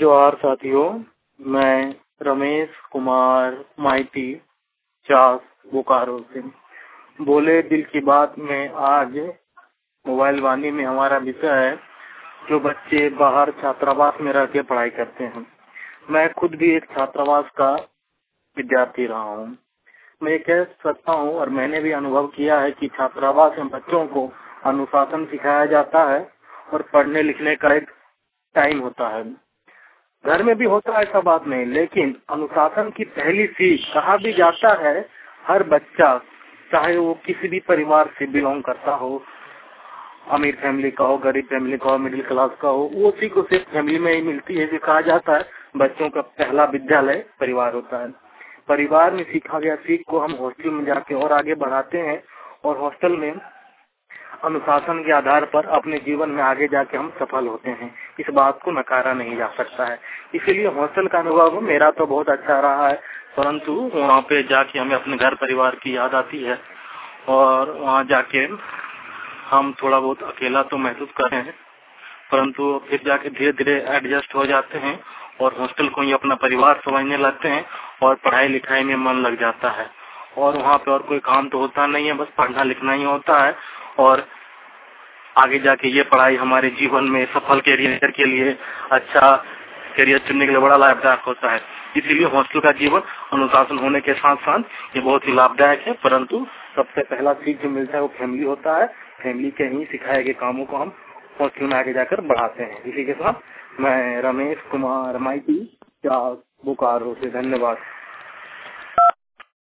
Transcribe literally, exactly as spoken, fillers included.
जोहार साथियों, मैं रमेश कुमार माइती चास बोकारो से बोले दिल की बात में। आज मोबाइल वाणी में हमारा विषय है जो बच्चे बाहर छात्रावास में रह के पढ़ाई करते हैं। मैं खुद भी एक छात्रावास का विद्यार्थी रहा हूँ। मैं कह सकता हूँ और मैंने भी अनुभव किया है कि छात्रावास में बच्चों को अनुशासन सिखाया जाता है और पढ़ने लिखने का एक टाइम होता है। घर में भी होता है, ऐसा बात नहीं, लेकिन अनुशासन की पहली सीख कहा भी जाता है हर बच्चा, चाहे वो किसी भी परिवार से बिलोंग करता हो, अमीर फैमिली का हो, गरीब फैमिली का हो, मिडिल क्लास का हो, वो सीख उसे फैमिली में ही मिलती है। जो कहा जाता है बच्चों का पहला विद्यालय परिवार होता है। परिवार में सीखा गया सीख को हम हॉस्टल में जाके और आगे बढ़ाते हैं और हॉस्टल में अनुशासन के आधार पर अपने जीवन में आगे जाके हम सफल होते हैं। इस बात को नकारा नहीं जा सकता है। इसीलिए हॉस्टल का अनुभव मेरा तो बहुत अच्छा रहा है, परंतु वहाँ पे जाके हमें अपने घर परिवार की याद आती है और वहाँ जाके हम थोड़ा बहुत अकेला तो महसूस कर रहे हैं, परंतु फिर जाके धीरे धीरे एडजस्ट हो जाते हैं और हॉस्टल को ही अपना परिवार समझने लगते हैं और पढ़ाई लिखाई में मन लग जाता है। और वहाँ पे और कोई काम तो होता नहीं है, बस पढ़ना लिखना ही होता है और आगे जाके ये पढ़ाई हमारे जीवन में सफल करियर के लिए, अच्छा करियर चुनने के लिए बड़ा लाभदायक होता है। इसीलिए हॉस्टल का जीवन अनुशासन होने के साथ साथ ये बहुत ही लाभदायक है, परंतु सबसे पहला सीख जो मिलता है वो फैमिली होता है। फैमिली के ही सिखाए गए कामों को हम हॉस्टल में आगे जाकर बढ़ाते हैं। इसी के साथ मैं रमेश कुमार माइती बोकारो से, धन्यवाद।